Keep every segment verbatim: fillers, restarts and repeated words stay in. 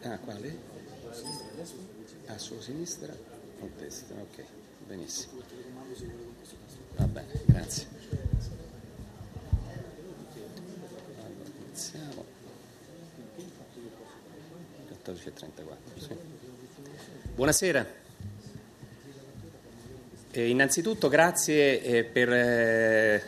Ah, quale? A sua sinistra o destra? Ok, benissimo. Va bene, grazie. Allora, iniziamo. quattordici e trentaquattro, sì. Buonasera. Eh, innanzitutto grazie eh, per eh,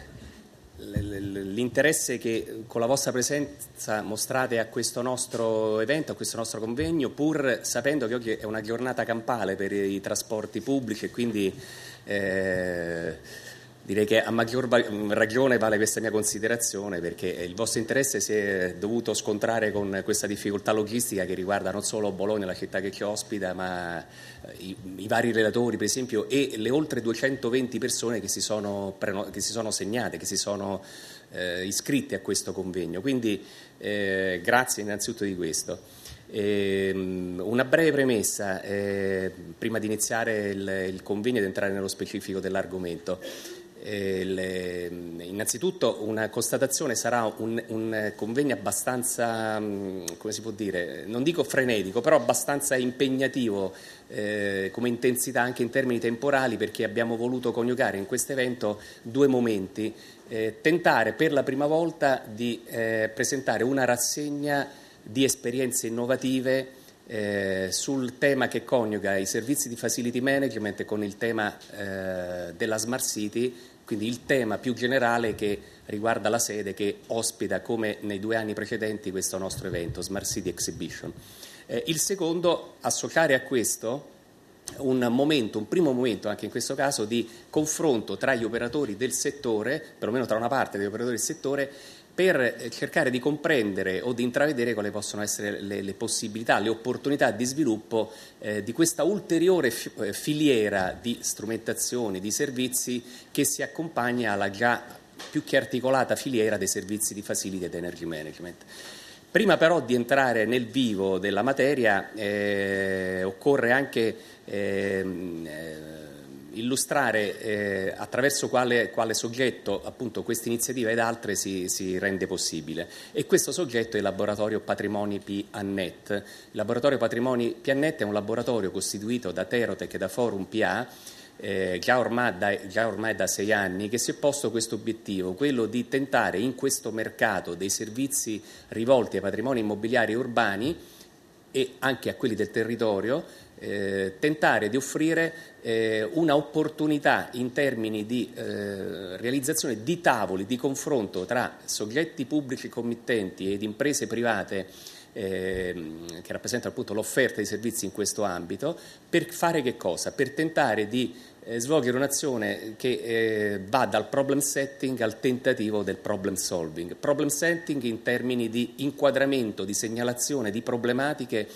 l'interesse che con la vostra presenza mostrate a questo nostro evento, a questo nostro convegno, pur sapendo che oggi è una giornata campale per i trasporti pubblici e quindi eh, direi che a maggior ragione vale questa mia considerazione, perché il vostro interesse si è dovuto scontrare con questa difficoltà logistica che riguarda non solo Bologna, la città che ci ospita, ma i, i vari relatori per esempio e le oltre duecentoventi persone che si sono, che si sono segnate, che si sono eh, iscritte a questo convegno. Quindi eh, grazie innanzitutto di questo. Eh, una breve premessa eh, prima di iniziare il, il convegno ed entrare nello specifico dell'argomento. Eh, le, innanzitutto una constatazione: sarà un, un convegno abbastanza, come si può dire, non dico frenetico, però abbastanza impegnativo eh, come intensità anche in termini temporali, perché abbiamo voluto coniugare in questo evento due momenti. Eh, tentare per la prima volta di eh, presentare una rassegna di esperienze innovative eh, sul tema che coniuga i servizi di facility management con il tema eh, della Smart City, quindi il tema più generale che riguarda la sede che ospita, come nei due anni precedenti, questo nostro evento, Smart City Exhibition. Eh, il secondo, associare a questo un momento, un primo momento anche in questo caso di confronto tra gli operatori del settore, perlomeno tra una parte degli operatori del settore, per cercare di comprendere o di intravedere quali possono essere le, le possibilità, le opportunità di sviluppo eh, di questa ulteriore fi- filiera di strumentazioni, di servizi che si accompagna alla già più che articolata filiera dei servizi di facility ed energy management. Prima però di entrare nel vivo della materia eh, occorre anche eh, eh, illustrare eh, attraverso quale, quale soggetto appunto questa iniziativa ed altre si, si rende possibile, e questo soggetto è il laboratorio Patrimoni P A N E T. Il laboratorio Patrimoni P A N E T è un laboratorio costituito da Terotech e da Forum P A eh, già, ormai da, già ormai da sei anni, che si è posto questo obiettivo, quello di tentare in questo mercato dei servizi rivolti ai patrimoni immobiliari urbani e anche a quelli del territorio, Eh, tentare di offrire eh, una opportunità in termini di eh, realizzazione di tavoli di confronto tra soggetti pubblici committenti ed imprese private eh, che rappresentano appunto l'offerta di servizi in questo ambito, per fare che cosa? Per tentare di eh, svolgere un'azione che eh, va dal problem setting al tentativo del problem solving. Problem setting in termini di inquadramento, di segnalazione di problematiche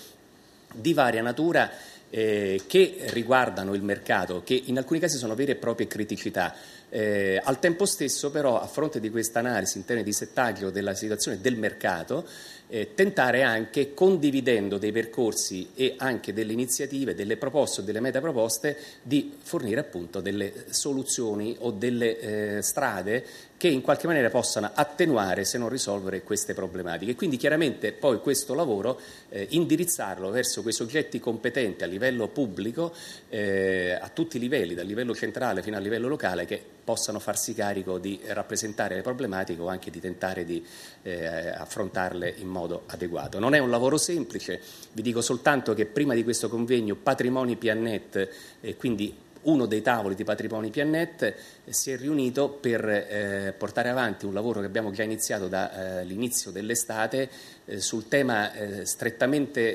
di varia natura eh, che riguardano il mercato, che in alcuni casi sono vere e proprie criticità. Eh, al tempo stesso però, a fronte di questa analisi in termini di settaggio della situazione del mercato, eh, tentare anche, condividendo dei percorsi e anche delle iniziative, delle proposte o delle metaproposte, di fornire appunto delle soluzioni o delle eh, strade che in qualche maniera possano attenuare, se non risolvere, queste problematiche. Quindi chiaramente poi questo lavoro eh, indirizzarlo verso quei soggetti competenti a livello pubblico, eh, a tutti i livelli, dal livello centrale fino al livello locale, che possano farsi carico di rappresentare le problematiche o anche di tentare di eh, affrontarle in modo adeguato. Non è un lavoro semplice, vi dico soltanto che prima di questo convegno Patrimoni P A N E T, eh, quindi uno dei tavoli di Patrimoni P A N E T, eh, si è riunito per eh, portare avanti un lavoro che abbiamo già iniziato dall'inizio eh, dell'estate eh, sul tema eh, strettamente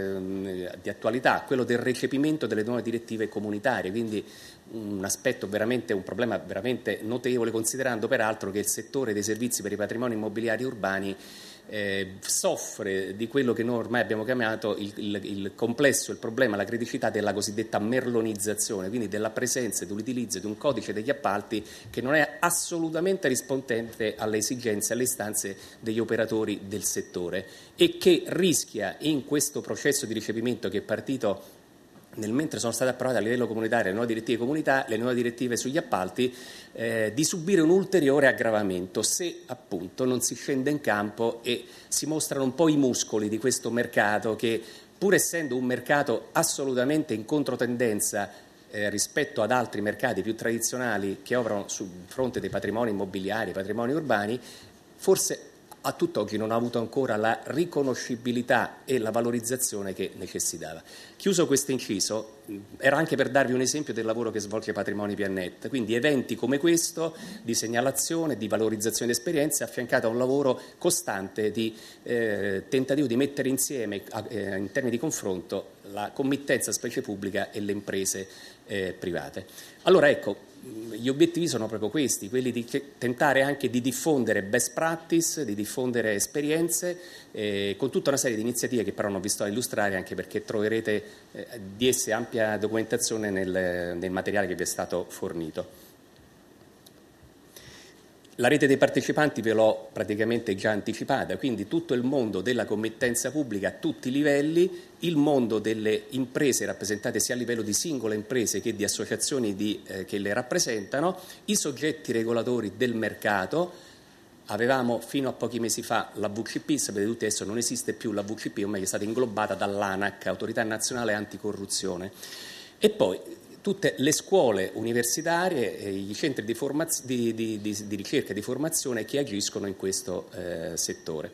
eh, di attualità, quello del recepimento delle nuove direttive comunitarie, quindi un aspetto veramente, un problema veramente notevole, considerando peraltro che il settore dei servizi per i patrimoni immobiliari urbani Eh, soffre di quello che noi ormai abbiamo chiamato il, il, il complesso, il problema, la criticità della cosiddetta merlonizzazione, quindi della presenza e dell'utilizzo di un codice degli appalti che non è assolutamente rispondente alle esigenze e alle istanze degli operatori del settore, e che rischia, in questo processo di recepimento che è partito nel mentre sono state approvate a livello comunitario le nuove direttive comunità, le nuove direttive sugli appalti, eh, di subire un ulteriore aggravamento se appunto non si scende in campo e si mostrano un po' i muscoli di questo mercato che, pur essendo un mercato assolutamente in controtendenza eh, rispetto ad altri mercati più tradizionali che operano sul fronte dei patrimoni immobiliari, patrimoni urbani, forse a tutt'oggi non ha avuto ancora la riconoscibilità e la valorizzazione che necessitava. Chiuso questo inciso, era anche per darvi un esempio del lavoro che svolge Patrimoni Pianet, quindi eventi come questo di segnalazione, di valorizzazione di esperienze, affiancato a un lavoro costante di eh, tentativo di mettere insieme eh, in termini di confronto la committenza specie pubblica e le imprese eh, private. Allora ecco, gli obiettivi sono proprio questi, quelli di tentare anche di diffondere best practice, di diffondere esperienze, eh, con tutta una serie di iniziative che però non vi sto a illustrare, anche perché troverete eh, di esse ampia documentazione nel, nel materiale che vi è stato fornito. La rete dei partecipanti ve l'ho praticamente già anticipata, quindi tutto il mondo della committenza pubblica a tutti i livelli, il mondo delle imprese rappresentate sia a livello di singole imprese che di associazioni di, eh, che le rappresentano, i soggetti regolatori del mercato. Avevamo fino a pochi mesi fa la V C P, sapete tutti adesso non esiste più la V C P, ormai è stata inglobata dall'ANAC, Autorità Nazionale Anticorruzione. E poi tutte le scuole universitarie, i centri di, formaz- di, di, di, di ricerca e di formazione che agiscono in questo eh, settore.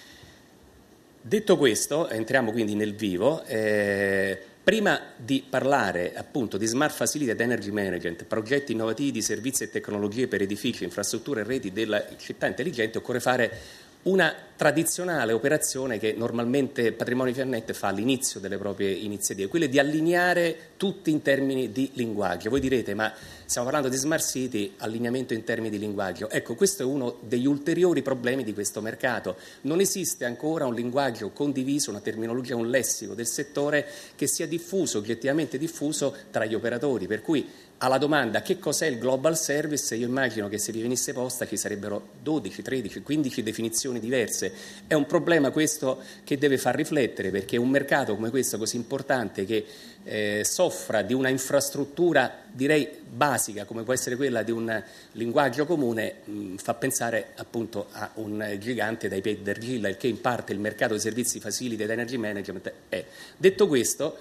Detto questo, entriamo quindi nel vivo. Eh, prima di parlare appunto di Smart Facility ed Energy Management, progetti innovativi di servizi e tecnologie per edifici, infrastrutture e reti della città intelligente, occorre fare una tradizionale operazione che normalmente Patrimoni Pianet fa all'inizio delle proprie iniziative, quella di allineare tutti in termini di linguaggio. Voi direte, ma stiamo parlando di Smart City, allineamento in termini di linguaggio. Ecco, questo è uno degli ulteriori problemi di questo mercato. Non esiste ancora un linguaggio condiviso, una terminologia, un lessico del settore che sia diffuso, oggettivamente diffuso tra gli operatori, per cui alla domanda che cos'è il Global Service, io immagino che se vi venisse posta ci sarebbero dodici, tredici, quindici definizioni diverse. È un problema questo che deve far riflettere, perché un mercato come questo così importante che eh, soffra di una infrastruttura direi basica come può essere quella di un linguaggio comune mh, fa pensare appunto a un gigante dai piedi d'argilla, il che in parte il mercato dei servizi facility ed energy management è. Detto questo,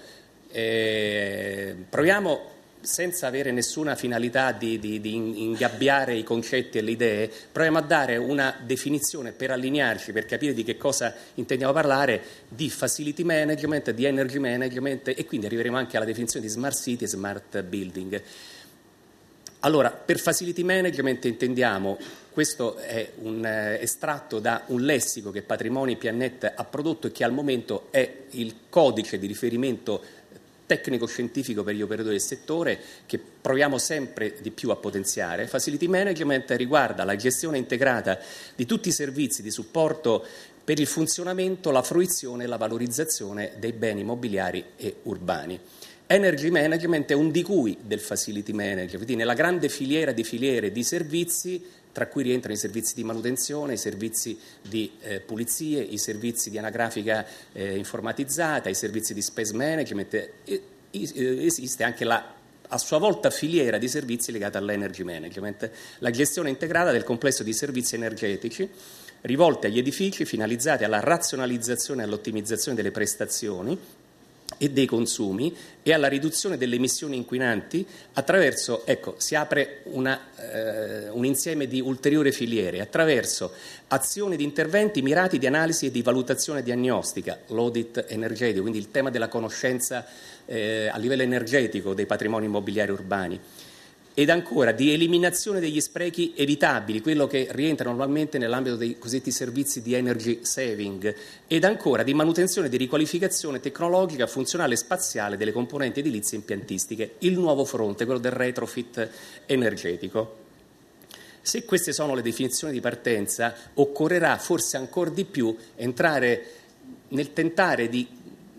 eh, proviamo senza avere nessuna finalità di, di, di ingabbiare i concetti e le idee, proviamo a dare una definizione per allinearci, per capire di che cosa intendiamo parlare, di facility management, di energy management, e quindi arriveremo anche alla definizione di smart city e smart building. Allora, per facility management intendiamo, questo è un eh, estratto da un lessico che Patrimoni Pianet ha prodotto e che al momento è il codice di riferimento tecnico-scientifico per gli operatori del settore, che proviamo sempre di più a potenziare. Facility management riguarda la gestione integrata di tutti i servizi di supporto per il funzionamento, la fruizione e la valorizzazione dei beni immobiliari e urbani. Energy management è un di cui del facility manager, quindi nella grande filiera di filiere di servizi, tra cui rientrano i servizi di manutenzione, i servizi di eh, pulizie, i servizi di anagrafica eh, informatizzata, i servizi di space management. E, e, esiste anche la, a sua volta, filiera di servizi legata all'energy management, la gestione integrata del complesso di servizi energetici rivolti agli edifici, finalizzati alla razionalizzazione e all'ottimizzazione delle prestazioni e dei consumi e alla riduzione delle emissioni inquinanti attraverso, ecco, si apre una, eh, un insieme di ulteriori filiere, attraverso azioni di interventi mirati di analisi e di valutazione diagnostica, l'audit energetico, quindi il tema della conoscenza eh, a livello energetico dei patrimoni immobiliari urbani. Ed ancora di eliminazione degli sprechi evitabili, quello che rientra normalmente nell'ambito dei cosiddetti servizi di energy saving, ed ancora di manutenzione e di riqualificazione tecnologica, funzionale e spaziale delle componenti edilizie e impiantistiche, il nuovo fronte, quello del retrofit energetico. Se queste sono le definizioni di partenza, occorrerà forse ancora di più entrare nel tentare di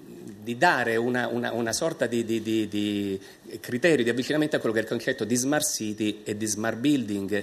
di dare una, una, una sorta di, di, di, di criterio di avvicinamento a quello che è il concetto di smart city e di smart building.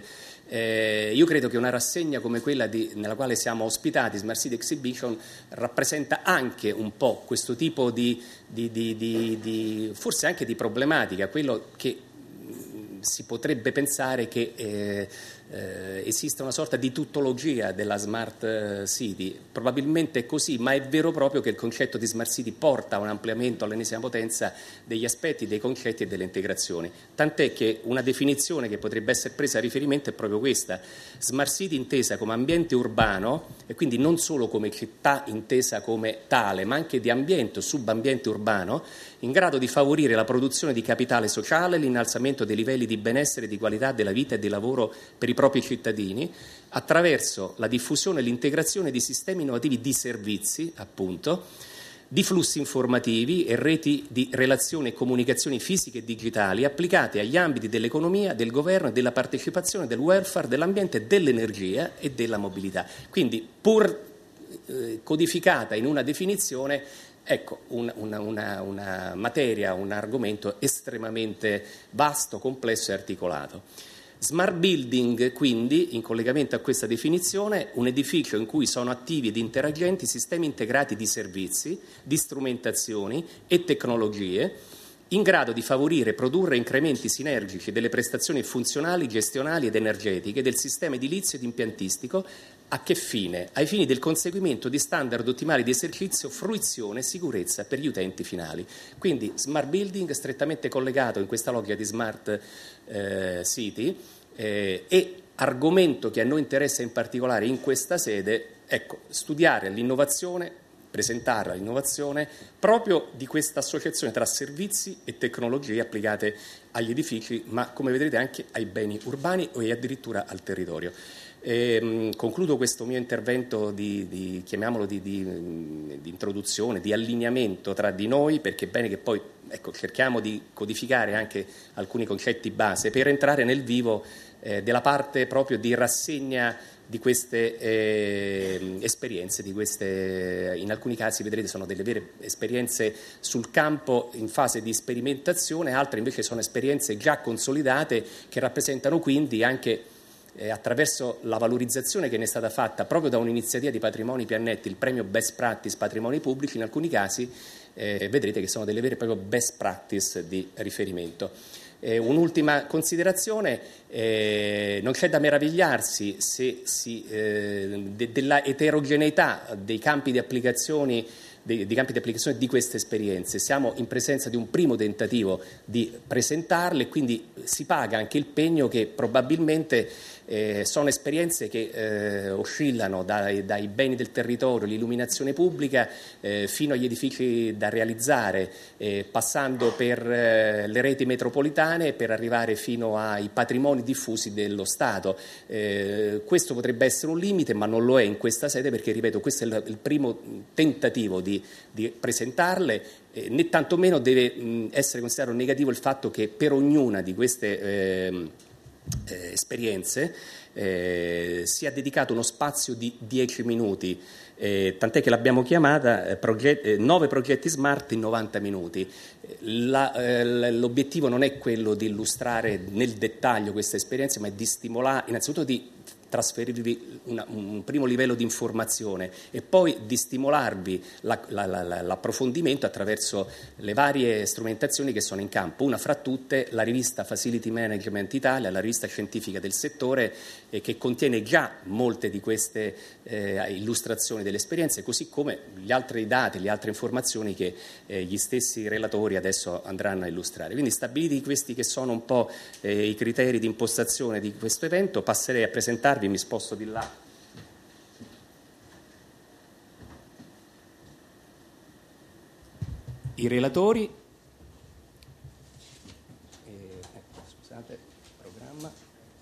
Eh, io credo che una rassegna come quella di, nella quale siamo ospitati, Smart City Exhibition, rappresenta anche un po' questo tipo di, di, di, di, di forse anche di problematica, quello che mh, si potrebbe pensare che eh, eh, esista una sorta di tuttologia della Smart City. Probabilmente è così, ma è vero proprio che il concetto di Smart City porta a un ampliamento all'ennesima potenza degli aspetti, dei concetti e delle integrazioni. Tant'è che una definizione che potrebbe essere presa a riferimento è proprio questa: Smart City intesa come ambiente urbano, e quindi non solo come città intesa come tale, ma anche di ambiente o subambiente urbano, in grado di favorire la produzione di capitale sociale, l'innalzamento dei livelli di benessere e di qualità della vita e di lavoro per i propri cittadini, attraverso la diffusione e l'integrazione di sistemi innovativi di servizi, appunto, di flussi informativi e reti di relazioni e comunicazioni fisiche e digitali applicate agli ambiti dell'economia, del governo e della partecipazione, del welfare, dell'ambiente, dell'energia e della mobilità. Quindi, pur eh, codificata in una definizione, ecco, una, una, una, una materia, un argomento estremamente vasto, complesso e articolato. Smart building, quindi, in collegamento a questa definizione, un edificio in cui sono attivi ed interagenti sistemi integrati di servizi, di strumentazioni e tecnologie, in grado di favorire e produrre incrementi sinergici delle prestazioni funzionali, gestionali ed energetiche del sistema edilizio ed impiantistico. A che fine? Ai fini del conseguimento di standard ottimali di esercizio, fruizione e sicurezza per gli utenti finali. Quindi smart building strettamente collegato in questa logica di smart eh, city eh, e argomento che a noi interessa in particolare in questa sede, ecco, studiare l'innovazione, presentarla l'innovazione proprio di questa associazione tra servizi e tecnologie applicate agli edifici, ma come vedrete anche ai beni urbani e addirittura al territorio. E, mh, concludo questo mio intervento di, di chiamiamolo di, di, di introduzione, di allineamento tra di noi, perché è bene che poi, ecco, cerchiamo di codificare anche alcuni concetti base per entrare nel vivo eh, della parte proprio di rassegna di queste eh, esperienze, di queste, in alcuni casi vedrete sono delle vere esperienze sul campo in fase di sperimentazione, altre invece sono esperienze già consolidate che rappresentano quindi anche Eh, attraverso la valorizzazione che ne è stata fatta proprio da un'iniziativa di Patrimoni Piannetti, il premio Best Practice Patrimoni Pubblici, in alcuni casi eh, vedrete che sono delle vere e proprie best practice di riferimento. Eh, un'ultima considerazione, eh, non c'è da meravigliarsi se si, eh, de, della eterogeneità dei campi di applicazioni Dei, dei campi di applicazione di queste esperienze. Siamo in presenza di un primo tentativo di presentarle, quindi si paga anche il pegno che probabilmente eh, sono esperienze che eh, oscillano dai, dai beni del territorio, l'illuminazione pubblica, eh, fino agli edifici da realizzare, eh, passando per eh, le reti metropolitane per arrivare fino ai patrimoni diffusi dello Stato. Eh, questo potrebbe essere un limite, ma non lo è in questa sede, perché, ripeto, questo è il, il primo tentativo di Di, di presentarle, eh, né tantomeno deve mh, essere considerato negativo il fatto che per ognuna di queste eh, eh, esperienze eh, sia dedicato uno spazio di dieci minuti, eh, tant'è che l'abbiamo chiamata eh, proget- eh, nove progetti smart in novanta minuti. La, eh, l'obiettivo non è quello di illustrare nel dettaglio queste esperienze, ma è di stimolare, innanzitutto di trasferirvi una, un primo livello di informazione e poi di stimolarvi la, la, la, l'approfondimento attraverso le varie strumentazioni che sono in campo. Una fra tutte la rivista Facility Management Italia, la rivista scientifica del settore, eh, che contiene già molte di queste eh, illustrazioni delle esperienze, così come gli altri dati, le altre informazioni che eh, gli stessi relatori adesso andranno a illustrare. Quindi, stabiliti questi che sono un po' eh, i criteri di impostazione di questo evento, passerei a presentarvi. Mi sposto di là. I relatori, eh, scusate, programma,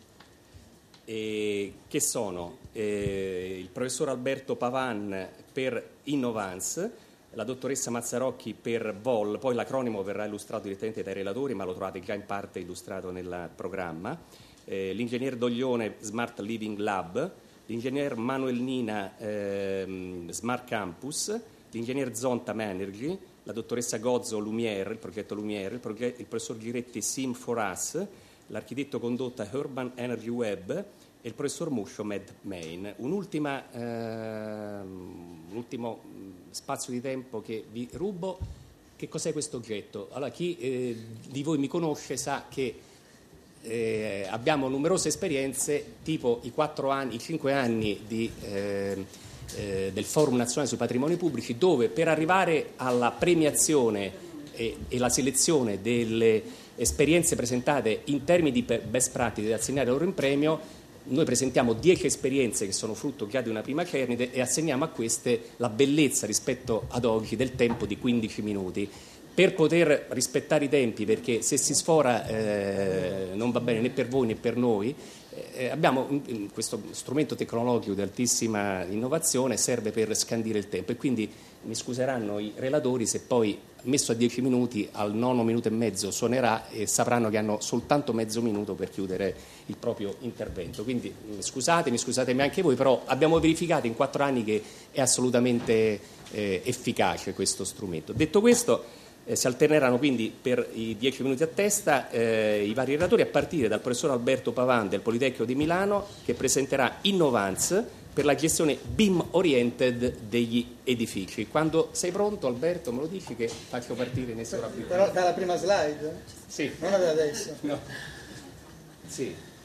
eh, che sono eh, il professor Alberto Pavan per Innovance, la dottoressa Mazzarocchi per V O L, poi l'acronimo verrà illustrato direttamente dai relatori, ma lo trovate già in parte illustrato nel programma. Eh, l'ingegner Doglione Smart Living Lab, l'ingegner Manuel Nina eh, Smart Campus, l'ingegner Zonta Manergy, la dottoressa Gozzo Lumiere, il progetto Lumiere, il, proget- il professor Ghiretti Sim for Us, l'architetto condotta Urban Energy Web e il professor Muscio Med Main. Un'ultima, eh, un ultimo spazio di tempo che vi rubo. Che cos'è questo oggetto? Allora, chi eh, di voi mi conosce sa che eh, abbiamo numerose esperienze, tipo i quattro anni, i cinque anni di, eh, eh, del Forum Nazionale sui Patrimoni Pubblici, dove per arrivare alla premiazione e, e la selezione delle esperienze presentate in termini di best practice da assegnare loro in premio, noi presentiamo dieci esperienze che sono frutto già di una prima cernite e assegniamo a queste la bellezza rispetto ad oggi del tempo di quindici minuti. Per poter rispettare i tempi, perché se si sfora eh, non va bene né per voi né per noi, eh, abbiamo questo strumento tecnologico di altissima innovazione, serve per scandire il tempo, e quindi mi scuseranno i relatori se poi messo a dieci minuti al nono minuto e mezzo suonerà e sapranno che hanno soltanto mezzo minuto per chiudere il proprio intervento. Quindi scusatemi, scusatemi anche voi, però abbiamo verificato in quattro anni che è assolutamente eh, efficace questo strumento. Detto questo, Eh, si alterneranno quindi per i dieci minuti a testa eh, i vari relatori, a partire dal professor Alberto Pavan del Politecnico di Milano, che presenterà Innovance per la gestione B I M oriented degli edifici. Quando sei pronto, Alberto, me lo dici che faccio partire in Però dalla prima slide? Sì. Non da adesso? No. Sì.